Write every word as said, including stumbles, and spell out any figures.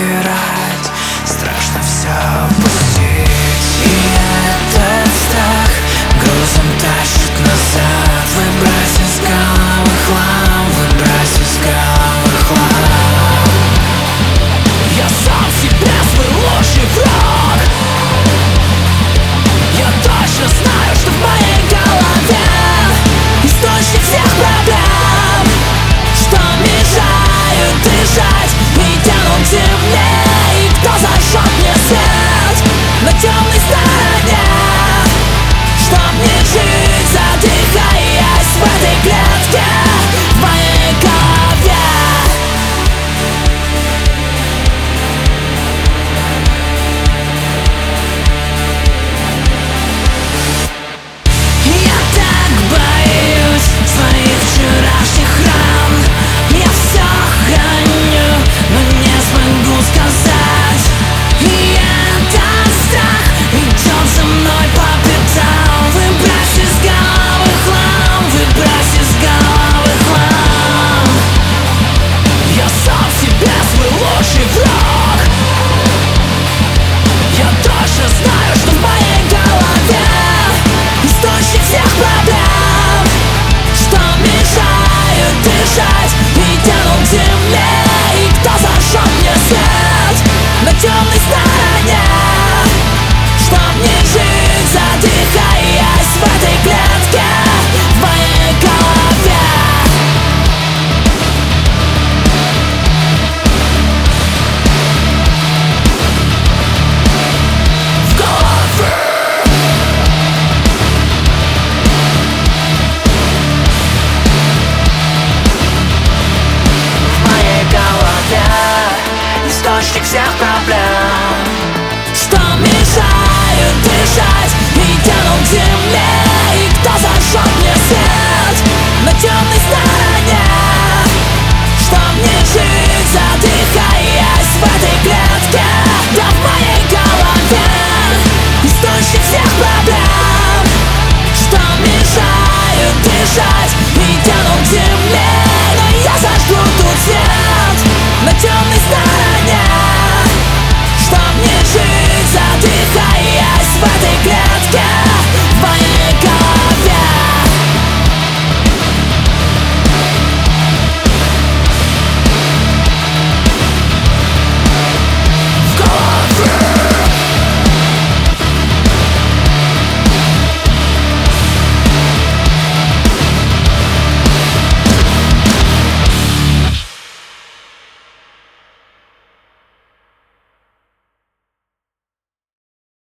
выбирать, страшно все упустить. И этот страх грузом тащит назад. Выбрось из головы хлам, выбрось из головы хлам. Я сам себе свой лучший враг. Я точно знаю, что в моей голове источник всех проблем, что мешают дышать и тянут земле. И кто зажжет мне свет на темной стороне, чтоб не жить, задыхаясь в этой клетке в моей голове. Я так боюсь своих вчерашних ран. Я все храню, но не смогу сказать. И этот страх идет за мной по пятам. Выбрось из головы хлам, выбрось из головы хлам. Я сам себе свой лучший враг. Я точно знаю, что в моей голове источник всех проблем, что мешают дышать и тянут земле. И кто зажжет мне свет на темной стороне, чтоб не жить, задыхаясь в этой клетке в моей голове. В голове. В моей голове источник всех проблем, что мешают дышать и тянут землю.